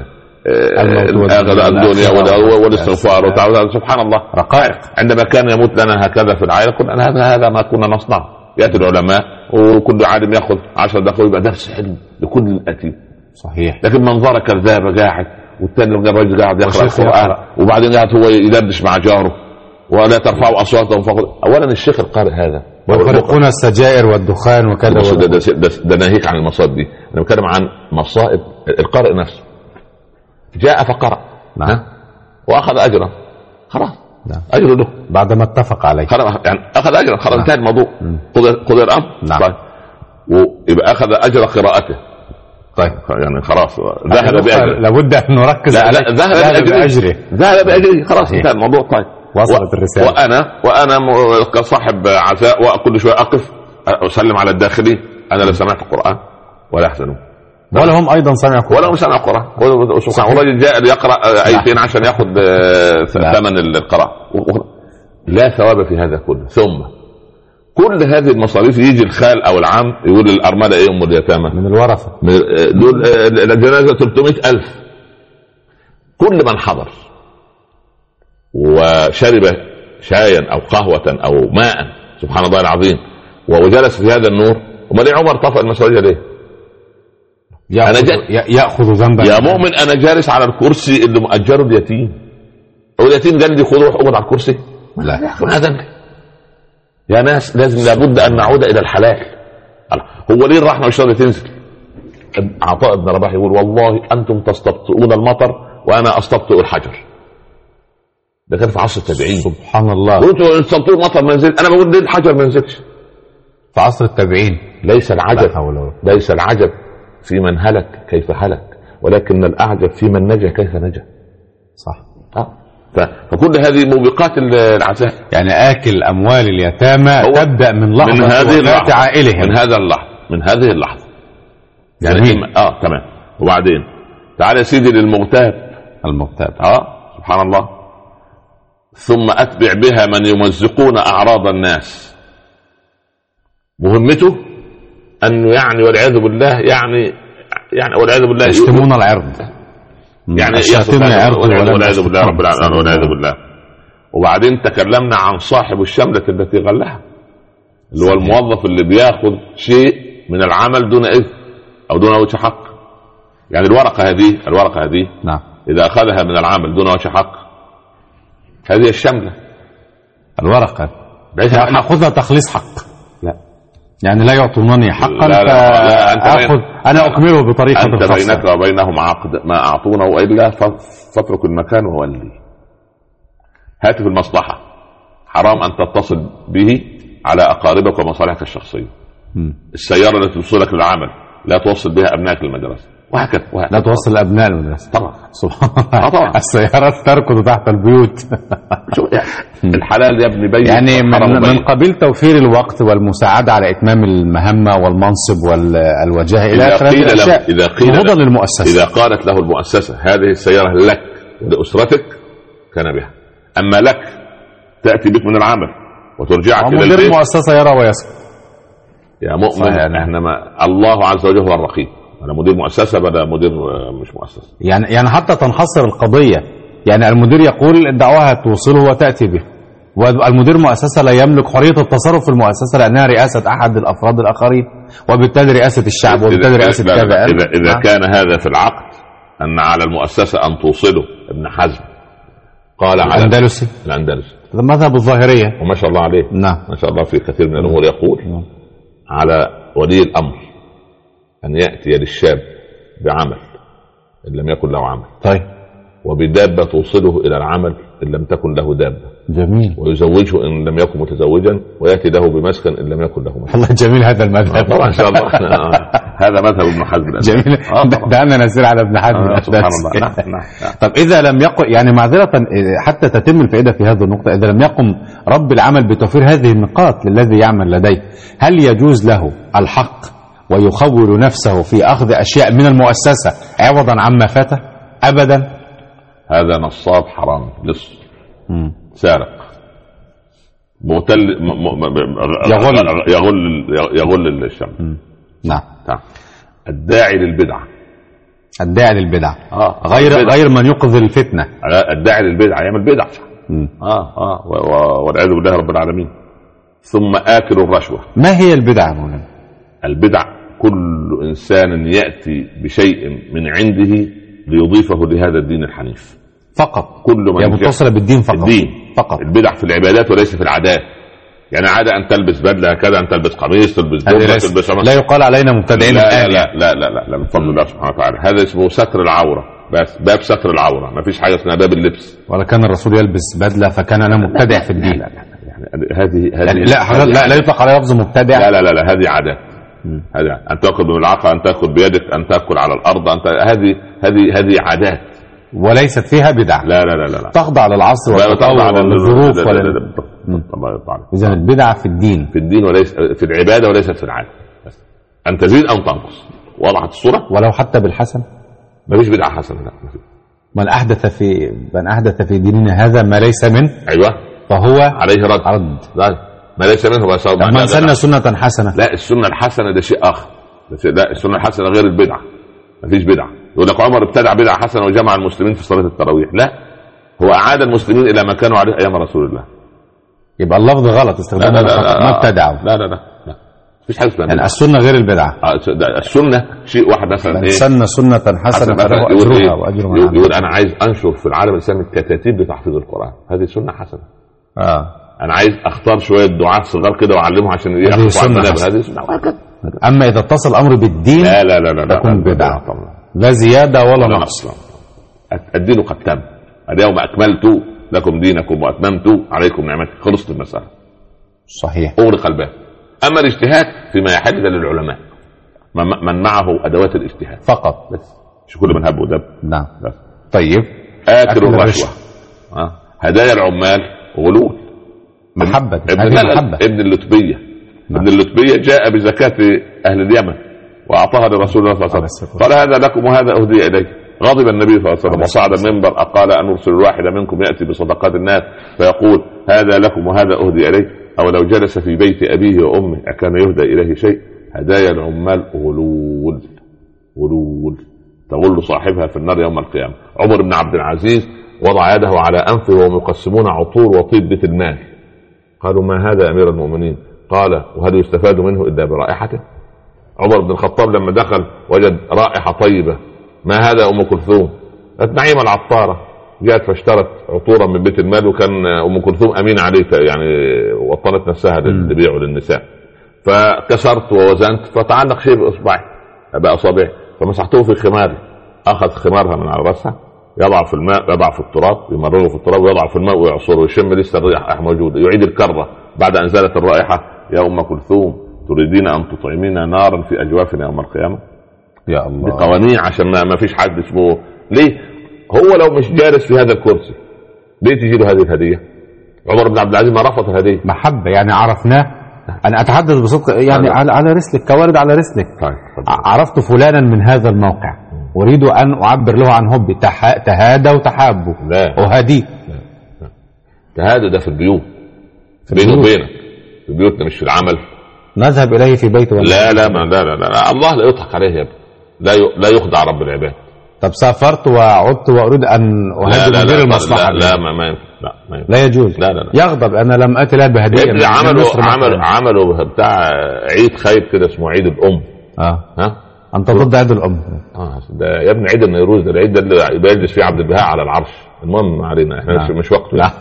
الدنيا والاستغفار وتعالى. سبحان الله، رقائق. عندما كان يموت لنا هكذا في العائلة قلنا هذا ما كنا نصنع. يأتي العلماء وكل عالم يأخذ 10 دقائق يبقى درس علم لكل الأتي. صحيح. لكن منظر كذاب قاعد، والثاني الراجل قاعد يقرأ القرآن، وبعدين قاعد هو يدردش مع جاره، ولا ترفعوا أصواتهم فوق. أولا الشيخ القارئ هذا، ويفرقون السجائر والدخان وكذا. ده ناهيك عن المصائب دي، أنا بتكلم عن مصائب القارئ نفسه. جاء فقرأ، نعم، وأخذ أجره، خلاص أجره له بعدما اتفق عليه، يعني أخذ أجره، خلاص انتهى الموضوع، قضي الأمر. نعم. طيب، ويبقى أخذ أجر قراءته. طيب يعني خلاص ذهب بأجره، لابد أن نركز عليه. ذهب بأجره، خلاص انتهى الموضوع. طيب وصلت الرسالة. وأنا كصاحب عزاء وكل شوية أقف أسلم على الداخلين، أنا لا سمعت القرآن ولا يحزنون، ولا هم أيضا سمعوا القرآن، ولا هم سمعوا القرآن. والراجل جاء ليقرأ آيتين عشان يأخذ ثمن القراءة، لا ثواب في هذا كله. ثم كل هذه المصاريف يجي الخال أو العم يقول الأرملة إيه أم اليتامى من الورثة، دول الجنازة 300,000. كل من حضر وشرب شايا أو قهوة أو ماء، سبحان الله العظيم، وجلس في هذا النور، وما ليه عمر طفأ المسؤولية ليه؟ يأخذ ذنبا يا مؤمن. أنا جالس على الكرسي اللي مؤجره اليتيم، واليتيم قال لي خذوه اقعد على الكرسي. لا هذا يا ناس لازم لابد أن نعود إلى الحلال. هو ليه الرحمة والشر تنزل؟ عطاء بن رباح يقول والله أنتم تستبطئون المطر وأنا أستبطئ الحجر. ده كان في عصر التابعين. سبحان الله. وانتوا تستبطئوا المطر ما ينزل، أنا بقول ليه الحجر ما ينزلش في عصر التابعين؟ ليس العجب في من هلك كيف هلك، ولكن الأعجب في من نجا كيف نجا. صح. فكل هذه موبقات العزاء. يعني آكل أموال اليتامى تبدأ من لحظة وفاة عائلهم، من هذه اللحظة يعني تمام. وبعدين تعال يا سيدي للمغتاب. سبحان الله. ثم أتبع بها من يمزقون أعراض الناس. مهمته أنه يعني والعياذ بالله يعني والعياذ بالله يشتمون العرض، يعني والعياذ بالله رب العالمين والعياذ بالله. وبعدين تكلمنا عن صاحب الشملة التي غلها، اللي هو الموظف اللي بياخذ شيء من العمل دون إذن أو دون وجه حق. يعني الورقة هذه نعم، إذا أخذها من العمل دون وجه حق، هذه الشملة الورقة نأخذها تخليص حق. لا يعني لا يعطونني حقا، فأخذ أنا أكمله بطريقة أنت بينك وبينهم عقد، ما أعطونه إلا فاترك المكان وولي. هاتف المصلحة حرام أن تتصل به على أقاربك ومصالحك الشخصية. السيارة التي توصلك للعمل لا توصل بها أبنائك للمدرسة، وهكذا. لا توصل الأبناء للمدرسة طبعا. سبحان الله. طبعا السيارات تركض تحت البيوت. شو يعني الحلال يا ابن بيت. يعني من قبيل توفير الوقت والمساعدة على إتمام المهمة والمنصب والوجاهة إلى آخره. إذا قالت له المؤسسة هذه السيارة لك ولأسرتك كان بها. اما لك تاتي بك من العمل وترجعك الى البيت. مدير مؤسسه يرى ويسكت يا مؤمن، احنا الله عز وجل هو الرقيب. انا مدير مؤسسه بدا مدير مش مؤسسه. يعني حتى تنحصر القضيه، يعني المدير يقول الدعوه توصله وتاتي به، والمدير مؤسسه لا يملك حريه التصرف في المؤسسه لانها رئاسه احد الافراد الاخرين، وبالتالي رئاسه الشعب، وبالتالي رئاسه كذا. اذا كان هذا في العقد ان على المؤسسه ان توصله، ابن حزم قال على الأندلسي المذهب الظاهريه وما شاء الله عليه، نعم ما شاء الله في كثير من الامور، يقول على ولي الامر ان ياتي للشاب بعمل ان لم يكن له عمل، طيب، وبدابه توصله الى العمل ان لم تكن له دابه، جميل، ويزوجه ان لم يكن متزوجا، وياتي له بمسكن ان لم يكن له مسكن. والله جميل هذا المذهب طبعا ان شاء الله. هذا مذهب ابن حزم. جميل. دعنا نسير على ابن حزم. سبحان الله. نعم. طب اذا لم يقم، يعني معذره حتى تتم الفائده في هذه النقطه، اذا لم يقم رب العمل بتوفير هذه النقاط للذي يعمل لديه، هل يجوز له الحق ويخول نفسه في اخذ اشياء من المؤسسه عوضا عما فاته؟ ابدا. هذا نصاب حرام، لص، سارق، مغتل، يغل الشمس. نعم. الداعي للبدعه غير من يقذ الفتنه. الداعي للبدعه يعمل بدعه. والعياذ بالله رب العالمين. ثم آكل الرشوه. ما هي البدعه مولانا؟ البدع كل انسان ياتي بشيء من عنده ليضيفه لهذا الدين الحنيف فقط. كل من متصله بالدين فقط. الدين فقط. البدع في العبادات وليس في العادات. يعني عادة أن تلبس بدلة كذا، أن تلبس قميص، تلبس تلبس لا يقال علينا مبتدعين. لا بفضل الله سبحانه وتعالى. هذا اسمه ستر العورة، بس باب ستر العورة، ما فيش حاجة اسمها باب اللبس. ولا كان الرسول يلبس بدلة فكان أنا مبتدع في الدين. هذه لا يطلق على لفظ مبتدع. لا هذه عادات. أن تأكل بالملعقة، أن تأكل بيدك، أن تأكل على الأرض، هذه عادات وليست فيها بدعة. لا تخضع للعصر والتطور والظروف. إذن البدعة في الدين وليس في العبادة وليست في العادة. أن تزيد أو تنقص. وضحت الصورة؟ ولو حتى بالحسن. ما فيش بدعة حسنة. لا ما فيش. من أحدث في ديننا هذا ما ليس منه، أيوة، فهو عليه رد. ما ليس منه بس. من سن سنة حسنة. لا، السنة الحسنة ده شيء آخر. لا، السنة الحسنة غير البدعة. ما فيش بدعة. يقول لك عمر ابتدع بدعة حسنة وجمع المسلمين في صلاة التراويح. لا، هو أعاد المسلمين إلى ما كانوا عليه أيام رسول الله. يبقى اللفظ غلط، استخدام ما ابتدعوا. لا مفيش حاجة اسمها يعني السنة غير البدعة. السنة شيء واحد مثلا إيه؟ سنة حسنة فله أجرها وأجر من عمل. يقول أنا عايز أنشر في العالم الإسلامي كتاتيب لتحفيظ القرآن، هذه سنة حسنة. أنا عايز أختار شوية دعاة صغار كده وأعلمهم عشان هذه سنة. أما إذا اتصل الأمر بالدين لا تكون بدعة، لا زيادة ولا نقص. الدين قد تم، اليوم أكملت لكم دينكم وأتممت عليكم نعمتي. خلصت المسألة. صحيح. أغلق الباب. أما الاجتهاد فيما يحل للعلماء، من معه أدوات الاجتهاد فقط، بس مش كل من هب ودب. نعم. طيب. آكل الرشوة. هدايا العمال غلول. محبة. ابن اللتبية. ابن اللتبية جاء بزكاة أهل اليمن وأعطاها لرسول الله صلى الله عليه وسلم، قال هذا لكم وهذا أهدي إليك. غضب النبي صلى الله عليه وسلم وصعد المنبر قال أن أرسل الواحد منكم يأتي بصدقات الناس فيقول هذا لكم وهذا أهدي إليك، أو لو جلس في بيت أبيه وأمه أكان يهدى إليه شيء. هدايا العمال غلول تغل صاحبها في النار يوم القيامة. عمر بن عبد العزيز وضع يده على أنفه وهم يقسمون عطور وطيب بيت المال. قالوا ما هذا أمير المؤمنين؟ قال وهل يستفاد منه إلا برائحته؟ عمر بن الخطاب لما دخل وجد رائحة طيبة، ما هذا؟ أم كلثوم. نعيمة العطارة جاءت فاشترت عطورا من بيت المال، وكان أم كلثوم أمين عليه، يعني وطنت نفسها للبيع وللنساء. فكسرت ووزنت فتعلق شيء بأصابعي فمسحته في خماري. أخذ خمارها من على رأسها، يضع في الماء، يضع في التراب، يمرغه في التراب ويضع في الماء ويعصره ويشم لسه الرائحة موجودة. يعيد الكرة بعد أن زالت الرائحة. يا أم كلثوم تريدين أن تطعمين نارا في أجوافنا يوم القيامة؟ يا الله. بقوانين عشان ما فيش حد اسمه. ليه هو لو مش جالس في هذا الكرسي ليه تجي له هذه الهدية؟ عمر بن عبد العزيز ما رفض الهدية. محبة يعني عرفناه. أنا أتحدث بصدق يعني على رسلك كوارد على رسلك. عرفت فلانا من هذا الموقع، أريد أن أعبر له عن حبي، تهادى وتحابوا أهدي. ده في البيوت، بيني وبينك، في بيوتنا مش في العمل. نذهب اليه في بيته لا لا لا لا لا، الله لا يضحك عليه يا ابني، لا يخدع رب العباد. طب سافرت وعدت واريد ان اهدي مدير المصلحه، لا ما ينفع، لا يجوز. لا يغضب، انا لم اتي له بهديه. عملوا بتاع عيد خير كده اسمه عيد الام. انت ضد عيد الام؟ ده يا ابني عيد النيروز، ده العيد ده اللي بيجلس فيه عبد البهاء على العرش. المهم ما علينا، احنا مش وقته. لا.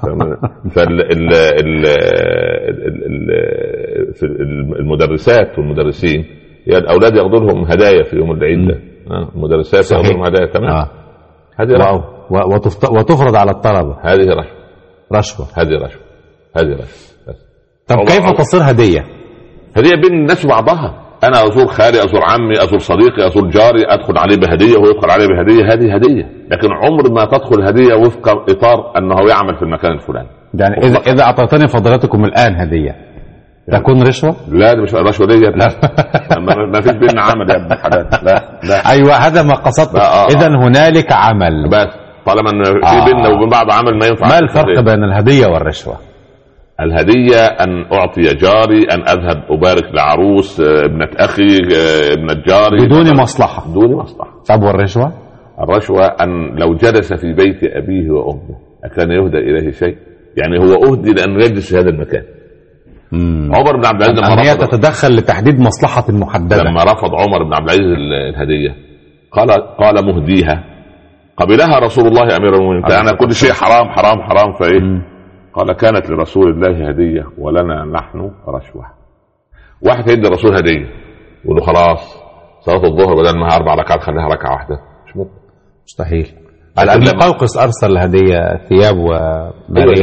المدرسات والمدرسين الاولاد ياخذوا لهم هدايا في يوم العيد ده. المدرسات ياخذوا لهم هدايا. تمام. هذه رشوه وتفرض على الطلبه. هذه رشوه. هذه رشوه. طب كيف تصير هديه بين الناس وبعضها؟ انا ازور خالي، ازور عمي، ازور صديقي، ازور جاري، ادخل عليه بهديه وهو يدخل عليه بهديه، هذه هديه. لكن عمر ما تدخل هديه وفق اطار انه يعمل في المكان الفلاني. يعني اذا اعطيتني فضيلتكم الان هديه تكون رشوه؟ لا دي مش رشوه دي. لا ما فيش بيننا عمل يا ابن الحلال. لا ايوه هذا ما قصدت. اذا هنالك عمل، بس طالما ان في بيننا وبين بعض عمل ما ينفع. ما الفرق بين الهديه والرشوه؟ الهدية أن أعطي جاري، أن أذهب أبارك لعروس ابنة أخي، ابنة جاري بدون مصلحة. طب والرشوة؟ الرشوة أن لو جلس في بيت أبيه وأمه أكان يهدى إليه شيء، يعني هو أهدي لأنه يجلس في هذا المكان. عمر بن عبد العزيز لما رفض، تتدخل لتحديد مصلحة محددة. لما رفض عمر بن عبد العزيز الهدية قال مهديها، قبلها رسول الله أمير المؤمنين. أنا كل شيء حرام حرام حرام، فإيه؟ قال كانت لرسول الله هدية ولنا نحن رشوة. واحد هيدي الرسول هدية يقول له خلاص صلاة الظهر بدل ما 4 ركعات خليها ركعة واحدة، مش ممكن، مستحيل. على ابن قوقس أرسل هدية ثياب ومالية.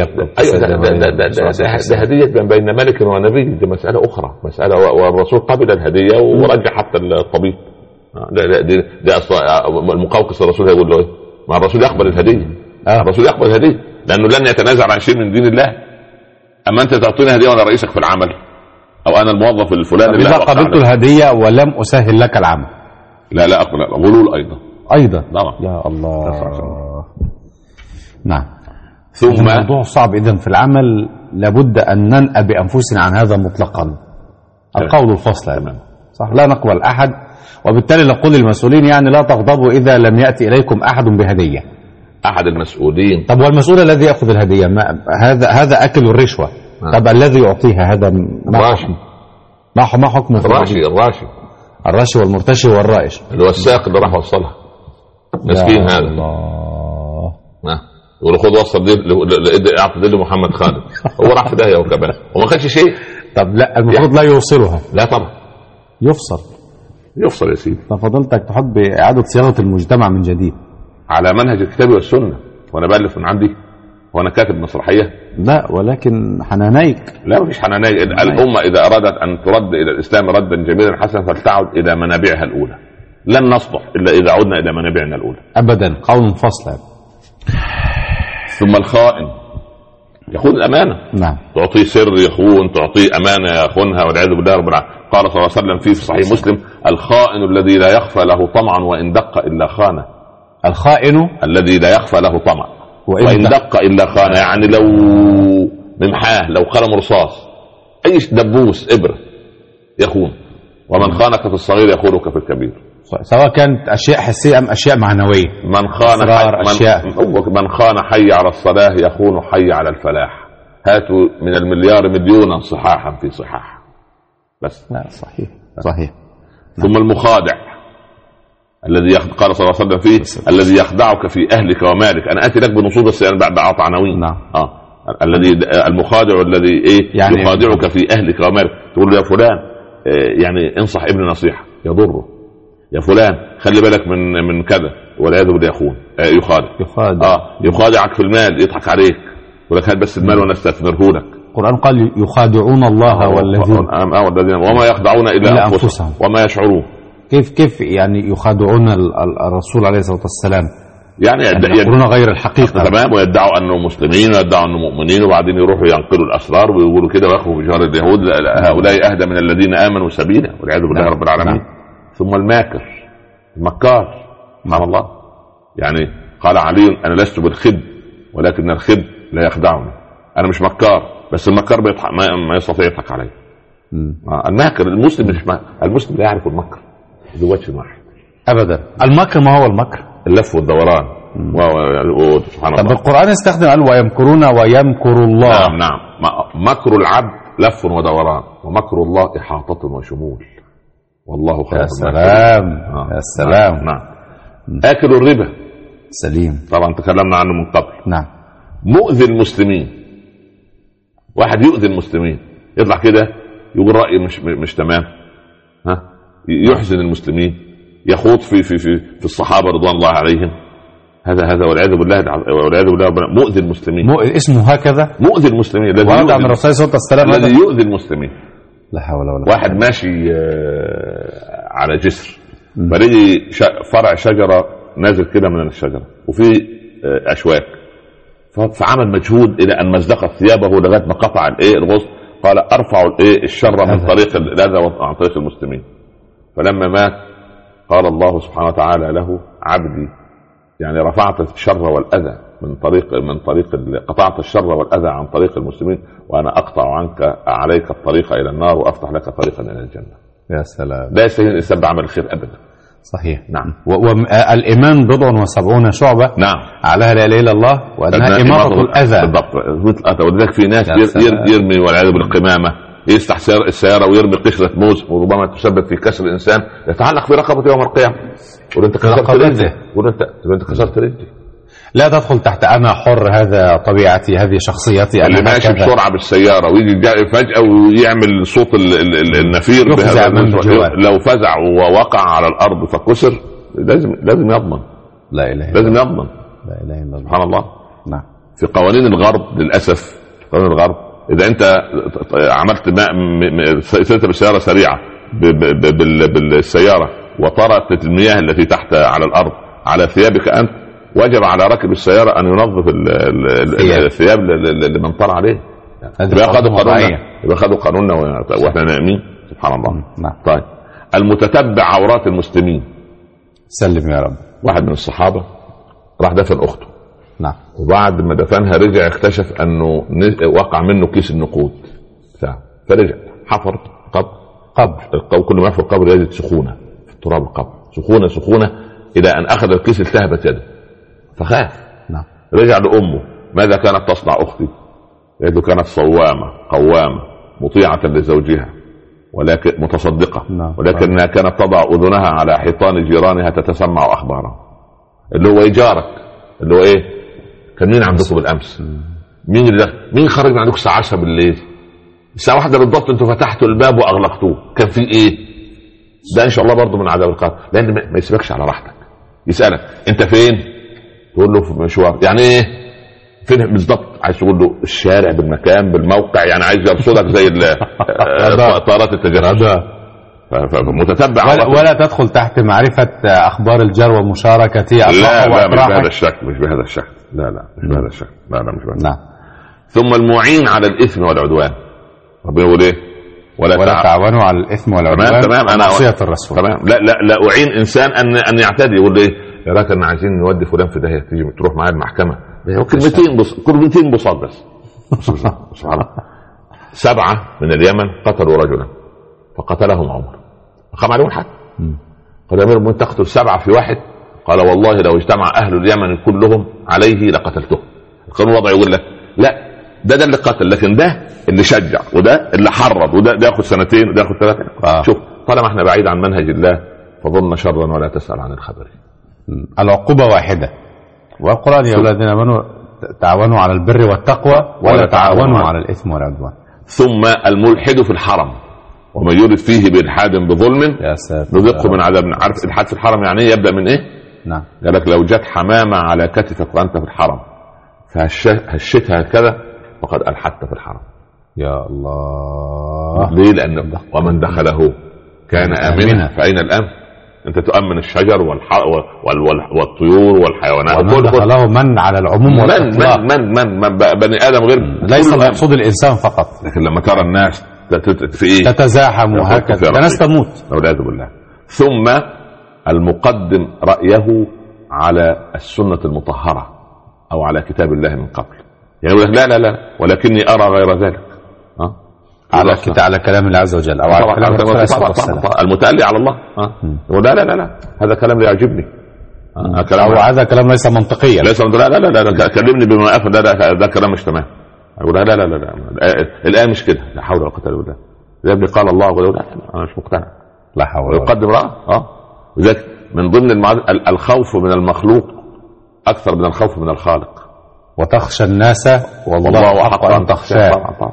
ده هدية بين ملك ونبي، دي مسألة أخرى، مسألة. والرسول قبل الهدية ورجع حتى الطبيب. ده المقوقس الرسول هيقول له إيه؟ ما الرسول يقبل الهدية. الرسول يقبل الهدية لأنه لن يتنازل عن شيء من دين الله. أما أنت تعطيني هدية وأنا رئيسك في العمل، أو أنا الموظف الفلاني. إذا قبلت الهدية ولم أسهل لك العمل، لا أقبل. غلول أيضا. يا الله. نعم. ثم الموضوع صعب. إذن في العمل لابد أن ننأى بأنفسنا عن هذا مطلقا. القول الفصل أمام، صح؟ لا نقبل أحد، وبالتالي نقول للمسؤولين يعني لا تغضبوا إذا لم يأتي إليكم أحد بهدية. أحد المسؤولين. طب والمسؤول الذي يأخذ الهدية هذا أكل الرشوة. طب الذي يعطيها هذا ما حكمه؟ الراشي والمرتشي والرائش، الوساق اللي راح وصلها مسكين هذا. الله. يقول له خد وصل اعطي دي لمحمد خالد. هو راح في داهية وكبان وما خدش شيء. طب لا المفروض لا يوصلها. لا طبعا يفصل يا سيدي. ففضلتك تحب إعادة صياغة المجتمع من جديد على منهج الكتاب والسنة. وانا بألف من عندي وانا كاتب مسرحية؟ لا، ولكن حنانيك. لا مفيش حنانيك. الأمة إذا أرادت أن ترد إلى الإسلام ردا جميلا حسنا فلتعد إلى منابعها الأولى. لن نصلح إلا إذا عدنا إلى منابعنا الأولى أبدا. قول فصل. ثم الخائن يخون الأمانة. نعم. تعطيه سر يخون، تعطيه أمانة يخونها، والعياذ بالله رب العالمين. قال صلى الله عليه وسلم في صحيح مسلم: الخائن الذي لا يخفى له طمع وإن دق إلا خانه. الخائن الذي لا يخفى له طمع وإن دق إلا خانه، يعني لو ممحاه، لو قلم رصاص، أي دبوس إبرة يخون. ومن خانك في الصغير يخونك في الكبير، سواء كانت أشياء حسية أم أشياء معنوية. من خان حي على الصلاة يخون حي على الفلاح. هاتوا من المليار مليونا صحاحا في صحاح. بس لا صحيح. ثم المخادع الذي قال صلى الله عليه وسلم فيه: الذي يخدعك في أهلك ومالك. أنا آتي لك بنصوص بعض عناوين. نعم. الذي المخادع الذي يعني يخادعك في أهلك ومالك. تقول له يا فلان يعني انصح ابن نصيحة يضره، يا فلان خلي بالك من كذا، والعياذ بالله يخون. يخادعك في المال، يضحك عليك، يقول لك هات بس المال وانا استثمره لك. القرآن قال يخادعون الله والذين وما يخدعون إلا أنفسهم وما يشعرون. كيف يعني يخادعون الرسول عليه الصلاة والسلام؟ يعني يقولون غير الحقيقة. تمام. ويدعوا أنه مسلمين ويدعوا أنه مؤمنين، وبعدين يروحوا ينقلوا الأسرار ويقولوا كده ويخفوا بجار اليهود: هؤلاء أهدى من الذين آمنوا سبيلا، والعياذ بالله رب العالمين. ثم المكار سبحان الله. يعني قال علي: أنا لست بالخب ولكن الخب لا يخدعني، انا مش مكار، بس المكار بيضحك ما يستطيع يضحك علي. الماكر المسلم مش المسلم لا يعرف المكر ذو وجه واحد ابدا. المكر ما هو المكر؟ اللف والدوران. سبحان الله. طب القرآن استخدم قال ويمكرون ويمكر الله. نعم. مكر العبد لف ودوران، ومكر الله إحاطة وشمول، والله خير. يا سلام. يا سلام. نعم. آكل الربا سليم، طبعا تكلمنا عنه من قبل. نعم. مؤذي المسلمين، واحد يؤذي المسلمين، يطلع كده يقول رأي مش تمام، يحزن المسلمين، يخوض في الصحابة رضوان الله عليهم، هذا والعياذ بالله مؤذي المسلمين. اسمه هكذا مؤذي المسلمين الذي ورد عن الرسول صلى الله عليه وسلم الذي يؤذي المسلمين. لا حول ولا قوة. واحد ماشي على جسر، فريجي فرع شجرة نازل كده من الشجرة وفي أشواك، فعمل مجهود إلى أن مزدقت ثيابه لغاية ما قطع الغصن. قال أرفع الشر من طريق الأذى عن طريق المسلمين. فلما مات قال الله سبحانه وتعالى له: عبدي، يعني رفعت الشر والأذى من طريق قطعت الشر والأذى عن طريق المسلمين، وأنا أقطع عنك عليك الطريق إلى النار وأفتح لك طريقا إلى الجنة. يا سلام. لا يستهين الإنسان بعمل الخير أبدا. صحيح. نعم. والإيمان 70 شعبة. نعم. علىها لا إله إلا الله، وأنها إماطة الأذى. بالضبط، مثل ولذلك في ناس يرمي والعياذ بالقمامة، يفتح السيارة ويرمي قشرة موز وربما تسبب في كسر الإنسان، يتعلق في رقبته يوم القيامة. وأنت كسرت رجلي، وأنت كسرت رجلي. لا تدخل تحت أنا حر، هذا طبيعتي، هذه شخصيتي. اللي ماشي بسرعة بالسيارة ويجي فجأة ويعمل صوت النفير لو فزع ووقع على الأرض فكسر، لازم يضمن. لا إله إلا لازم يضمن. لا إله إلا الله. سبحان الله. نعم. في قوانين الغرب للأسف، قوانين الغرب إذا أنت عملت سيرت بالسيارة سريعة بالسيارة وطرت المياه التي تحت على الأرض على ثيابك أنت، وجب على راكب السيارة أن ينظف الثياب لمن طار عليه. يبقى خدوا قانوننا وإحنا نائمين. سبحان الله. نعم. طيب، المتتبع عورات المسلمين. سلم يا رب. واحد من الصحابة راح دفن أخته. نعم. وبعد ما دفنها رجع اكتشف أنه وقع منه كيس النقود بتاعه، فرجع حفر قبر. كل ما في القبر يجد سخونة في التراب، القبر سخونة إلى أن أخذ الكيس التهبت يده فخاف. نعم. رجع لأمه: ماذا كانت تصنع أختي؟ قالت له: كانت صوامة قوامة مطيعة لزوجها ولكن متصدقة. نعم. ولكنها كانت تضع أذنها على حيطان جيرانها تتسمع أخبارها. اللي هو يجارك، اللي هو إيه؟ كان مين عندكم بالأمس؟ مين خرج من عندكم الساعة 10 بالليل؟ الساعة 1 بالضبط انتوا فتحتوا الباب وأغلقتوه، كان في إيه؟ ده إن شاء الله برضو من عذاب القبر، لأن ما يسيبكش على راحتك. يسألك: أنت فين؟ تقول له: في مشوار. يعني إيه فين بالضبط؟ عايز تقول له الشارع بالمكان بالموقع، يعني عايز يرصدك زي طائرات التجسس. فمتتبع ولا تدخل تحت معرفة أخبار الجار ومشاركته. لا مش بهذا الشكل. لا مش بهذا الشكل. مش بهذا. نعم. ثم المعين على الإثم والعدوان. ربنا يقول إيه؟ ولا تعاونوا على الإثم والعدوان. تمام. أنا معصية الرسول. تمام. لا أعين إنسان أن يعتدي. يقول إيه؟ يا راجل أنا عايزين نودي فلان في داهية، تيجي تروح معاه المحكمة. كلمتين بصاد بس. سبحان الله. 7 من اليمن قتلوا رجلا فقتلهم عمر، أقام عليهم الحد. قال: يا أمير المؤمنين تقتل 7 في واحد؟ قال: والله لو اجتمع أهل اليمن كلهم عليه لقتلته. القانون الوضعي يقول لك لا، ده اللي قتل، لكن ده اللي شجع، وده اللي حرض، وده ياخد 2 وده ياخد 3. شوف، طالما احنا بعيد عن منهج الله فظن شرا ولا تسأل عن الخبر. العقوبة واحدة. والقرآن: يا أولادنا آمنوا تعاونوا على البر والتقوى ولا تعاونوا على الإثم والعدوان. ثم الملحد في الحرم ومن يرد فيه بإلحاد بظلم نذقه من عذاب. عارف الحاد في الحرم يعني ايه؟ يبدأ من ايه؟ نعم. قال لك: لو جت حمامة على كتفك وأنت في الحرم فهشتها كذا فقد ألحدت في الحرم. يا الله. ليه؟ لأن ومن دخله كان آمنا. فأين الأمن؟ أنت تؤمن الشجر والطيور والحيوانات. ومن دخله من على العموم من بني آدم غير ليس المقصود الإنسان فقط. لكن لما ترى الناس في إيه؟ تتزاحم وهكذا الناس تموت والعياذ بالله. ثم المقدم رأيه على السنة المطهرة أو على كتاب الله من قبل. يعني يقول لك لا لا لا ولكني ارى غير ذلك. على كلام الله عز وجل او على كلام الرسول صلى الله عليه وسلم المتألي على الله. يقول لا لا لا لا هذا كلام لا يعجبني. هذا كلام ليس منطقيا. ليس لا لا لا لا كلمني بما افهم. ده كلام مش تمام. اقول لا لا لا لا الآية مش كده. لا حول ولا قوة الا بالله. يا ابني قال الله ولا لا انا مش مقتنع. لا حول ولا قوة. يقدم رأى. وذلك من ضمن الخوف من المخلوق اكثر من الخوف من الخالق. وتخشى الناس والله حق ان تخشاه.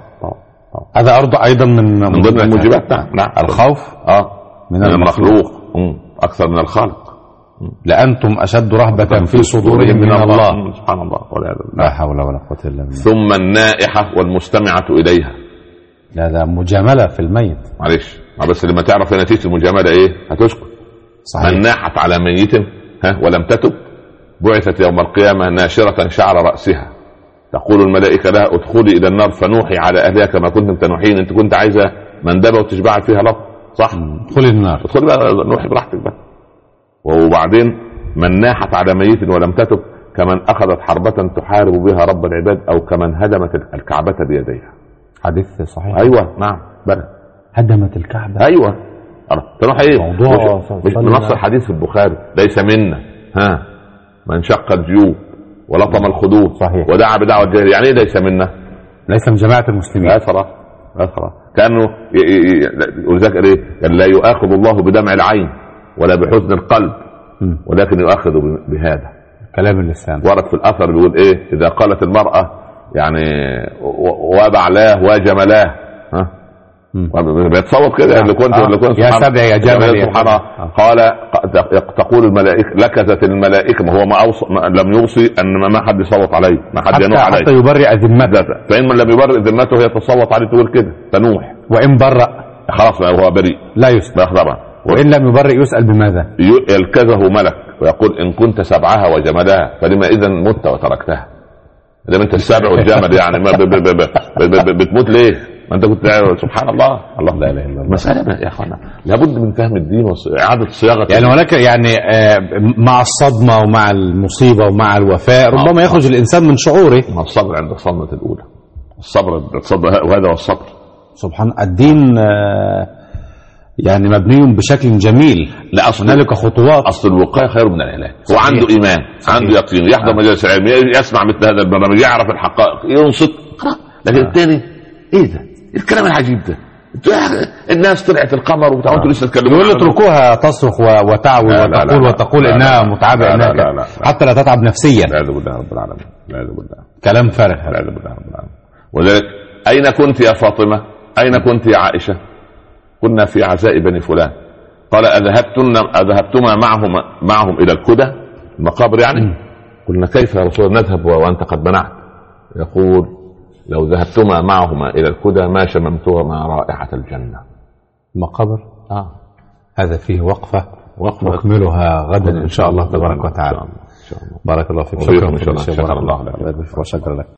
هذا ايضا من ضمن الموجبات. نعم الخوف من المخلوق اكثر من الخالق. لأنتم أشد رهبة في صدورهم من الله. سبحان الله. لا حول ولا قوة إلا بالله. ثم النائحة والمستمعة إليها. لا مجاملة في الميت. معلش بس لما تعرف نتيجة المجاملة إيه هتسكت. صحيح. من ناحت على ميت ولم تتب بعثت يوم القيامة ناشرة شعر رأسها تقول الملائكة لها ادخلي إلى النار فنوحي على أهلها كما كنتم تنوحين. أنت كنت عايزة مندبة وتشبع فيها لط صح؟ ادخلي النار. ادخلي بقى نوحي براحتك بقى. وبعدين من ناحت على ميت ولم تتب كمن أخذت حربة تحارب بها رب العباد أو كمن هدمت الكعبة بيديها. حديث صحيح. أيوة نعم بلى هدمت الكعبة. أيوة تروح إيه موضوع مش بنص الحديث في البخاري ليس منا من شق الجيوب ولطم الخدود صحيح. ودعا بدعوة الجاهل. يعني إيه ليس منا؟ ليس من جماعة المسلمين. لا صراحة كأنه ولذلك إيه لا يؤاخذ الله بدمع العين ولا بحزن القلب ولكن يؤخذ بهذا كلام اللسان. ورد في الأثر بيقول إيه إذا قالت المرأة يعني وبعلاه وجملاه بيتصوت كده اللي كنت يا سبع يا جمل سبحانه. قال تقول الملائكة لكزت الملائكة ما هو لم يوصي أن ما حد يصوت عليه ما حد ينوح عليه حتى يبرئ ذمته. فإن من لم يبرئ ذمته هي تصوت عليه تقول كده تنوح. وإن برأ خلاص هو بريء لا يسأل طبعا. وإن لم يبرئ يسأل بماذا؟ يلكزه ملك ويقول إن كنت سبعها وجملها فلما إذا مت وتركتها. لما أنت السابع والجمل يعني ما بتموت ليه؟ ما أنت كنت سبحان الله. الله لا إله إلا الله. مسألة يا أخوانا لابد من فهم الدين وإعادة صياغة يعني ولكن يعني مع الصدمة ومع المصيبة ومع الوفاء ربما يخرج الإنسان من شعوره. مع الصبر عند الصدمة الأولى. الصبر وهذا هو الصبر. سبحان الدين يعني مبني بشكل جميل. لا أصل هنالك خطوات. أصل الوقاية خير من العلاج. هو عنده إيمان صحيح. عنده يقين يحضر مجالس العلم يسمع مثل هذا البرنامج يعرف الحقائق ينصت. لكن الثاني إيه ده الكلام العجيب ده الناس طلعت القمر وبتاعوا لسه تكلموا يقول اتركوها تصرخ وتعوي وتقول انها متعبه انها حتى لا تتعب نفسيا. لا بالله رب العالمين. لا بالله كلام فارغ. لا بالله رب العالمين. ولذلك اين كنت يا فاطمه اين كنت يا عائشه؟ كنا في عزاء بني فلان. قال اذهبتما معهم الى الكدى المقابر يعني؟ قلنا كيف يا رسول الله نذهب وانت قد منعت؟ يقول لو ذهبتما معهما إلى الكدى ما شممتهما رائحة الجنة. مقابر هذا فيه وقفة نكملها غدا إن شاء الله تبارك وتعالى. بارك الله فيك. شكرا الله. شكرا لك.